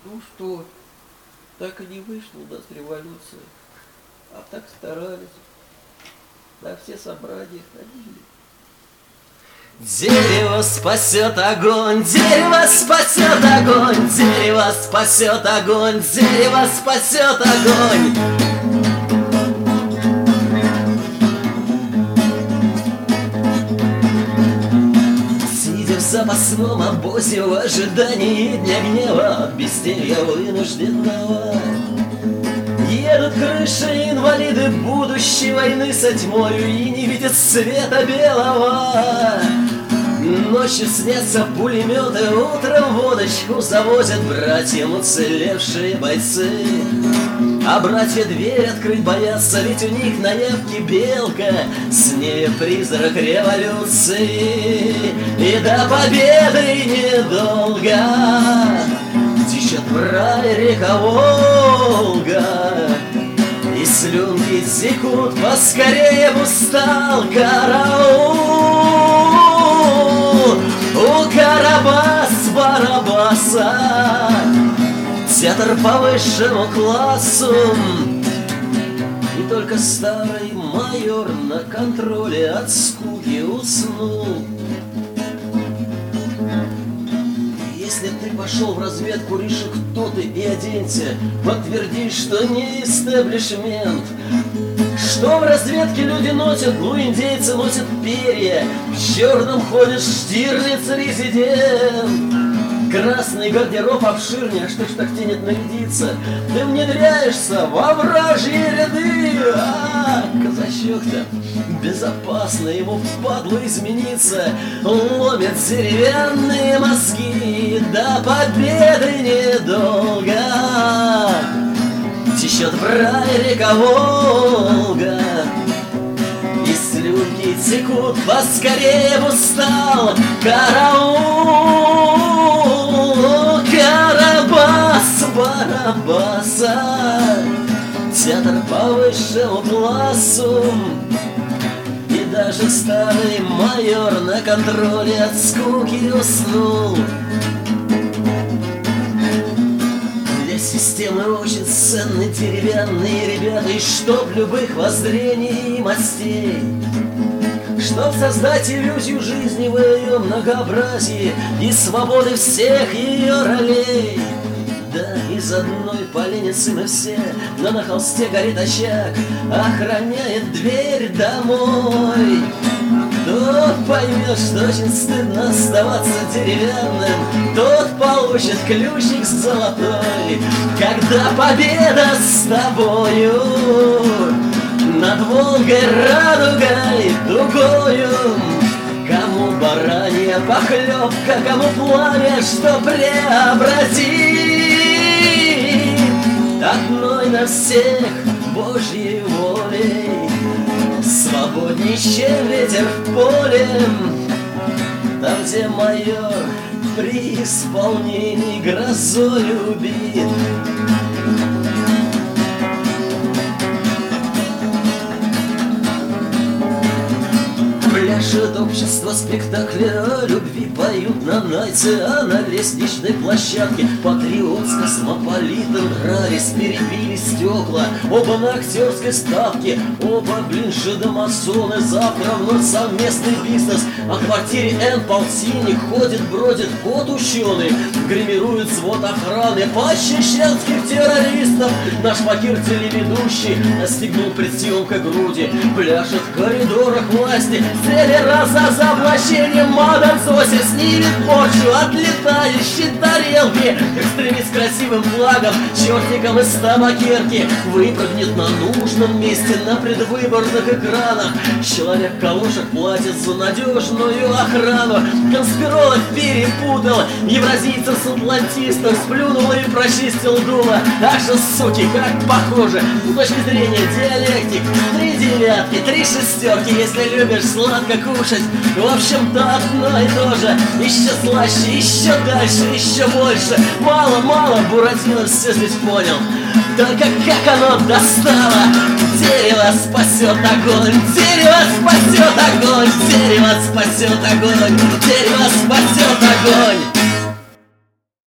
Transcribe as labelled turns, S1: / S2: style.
S1: Ну что, так и не вышла у нас революция. А так старались. На все собрания ходили.
S2: Дерево спасет огонь, дерево спасет огонь, дерево спасет огонь, дерево спасет огонь. Сидя в запасном обозе в ожидании дня гнева от безделья вынужденного, едут крыши инвалиды будущей войны со тьмою и не видят света белого. Ночью снятся пулеметы, утром водочку завозят братьям уцелевшие бойцы. А братья дверь открыть боятся, ведь у них на явке белка, с ней призрак революции. И до победы недолго течет в рай река Волга, и слюнки текут, поскорее бы устал караул. У Карабас-Барабаса театр по высшему классу, и только старый майор на контроле от скуки уснул. Если ты пошел в разведку, реши, кто ты, и оденься, подтверди, что не истеблишмент. Что в разведке люди носят? Ну, индейцы носят перья, в черном ходит Штирлиц резидент. Красный гардероб обширнее, что ж так тянет нарядиться? Ты внедряешься во вражьи ряды. Казачок-то безопасно, ему впадло измениться. Ломят деревянные мозги, до победы недолго. Течет в рай река Волга, и слюнки текут, поскорее бы устал караул. Карабас-Барабаса театр по высшему классу, и даже старый майор на контроле от скуки уснул. Системы очень ценны деревянные ребята, и чтоб любых воззрений и мастей, чтоб создать иллюзию жизни в ее многообразии и свободы всех ее ролей. Да, из одной поленницы мы все, но на холсте горит очаг, охраняет дверь домой. Кто поймет, что очень стыдно оставаться деревянным, тот получит ключик золотой, когда победа с тобою над Волгой, радугой, дугою. Кому баранья похлебка, кому пламя, что преобразит одной на всех Божьей волей. Свободней, чем ветер в поле, там, где майор при исполнении грозой убит. Пляшет общество спектакля о любви, поют на найце, а на лестничной площадке патриот с космополитом Рарис перебили стекла. Оба на актерской ставке, оба, блин, жидомасоны. Завтра вновь совместный бизнес, о квартире Н полтинник ходит, бродит кот ученый, гримирует взвод охраны по чеченских террористов. Наш Бакир телеведущий настигнул предсъемкой груди, пляшет в коридорах власти, цели раза за воплощением мадам Зоси, снимет порчу от летающей тарелки, экстремист с красивым флагом, чертиком из табакерки, выпрыгнет на нужном месте на предвыборных экранах. Человек в калошах платит за надежную охрану. Конспиролог перепутал евразийцев с атлантистом, сплюнул и прочистил дуло. Ах же, суки, как похоже, с точки зрения диалектик. 3 девятки, 3 шестерки, если любишь сладко кушать. В общем-то одно и то же, еще слаще, еще дальше, еще больше. Мало-мало, Буратино все здесь понял. Только как оно достало. Дерево спасет огонь, дерево спасет огонь, дерево спасет огонь, дерево спасет огонь.